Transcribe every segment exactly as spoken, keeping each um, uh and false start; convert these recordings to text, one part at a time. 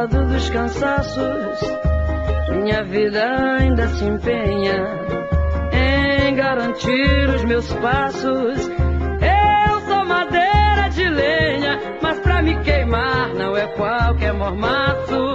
lado dos cansaços, minha vida ainda se empenha em garantir os meus passos. Eu sou madeira de lenha, mas pra me queimar não é qualquer mormaço.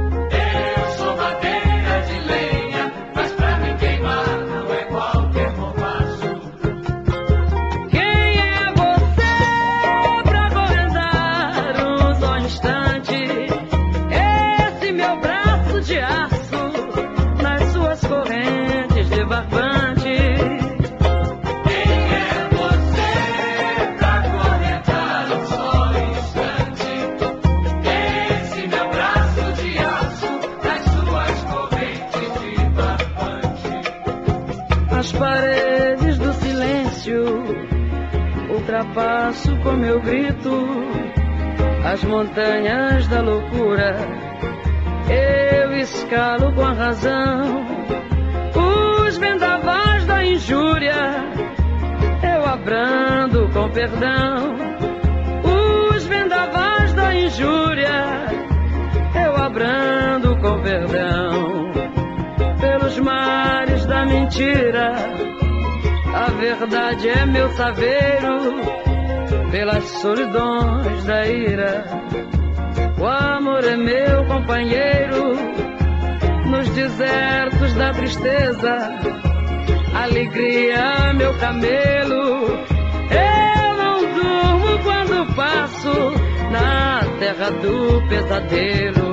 As paredes do silêncio ultrapasso com meu grito, as montanhas da loucura eu escalo com a razão, os vendavais da injúria eu abrando com perdão, os vendavais da injúria eu abrando com perdão. Pelos mares da mentira, a verdade é meu saveiro. Pelas solidões da ira, o amor é meu companheiro. Nos desertos da tristeza, alegria meu camelo. Eu não durmo quando passo na terra do pesadelo.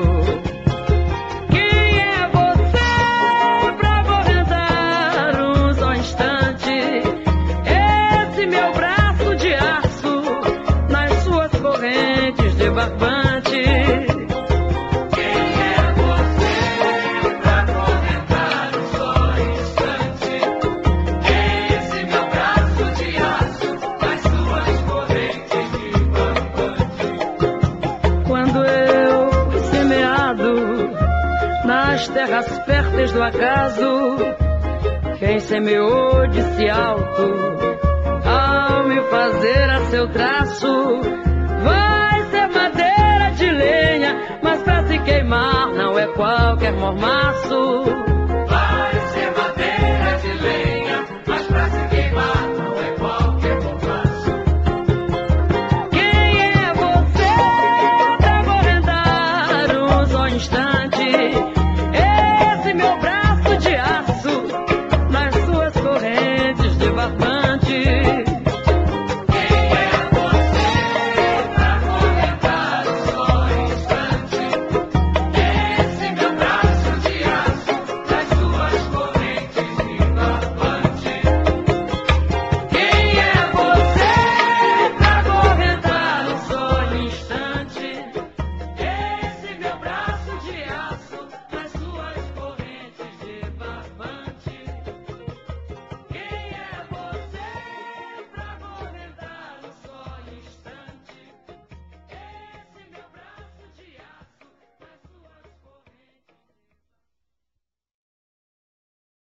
Barbante. Quem é você pra acorrentar um só instante? Esse meu braço de aço nas suas correntes de barbante. Quando eu, semeado nas terras férteis do acaso, quem semeou disse alto ao me fazer a seu traço: vai ser madeira de lenha, mas pra se queimar não é qualquer mormaço. Vai ser madeira de lenha, mas pra se queimar não é qualquer mormaço. Quem é você pra acorrentar um só instante?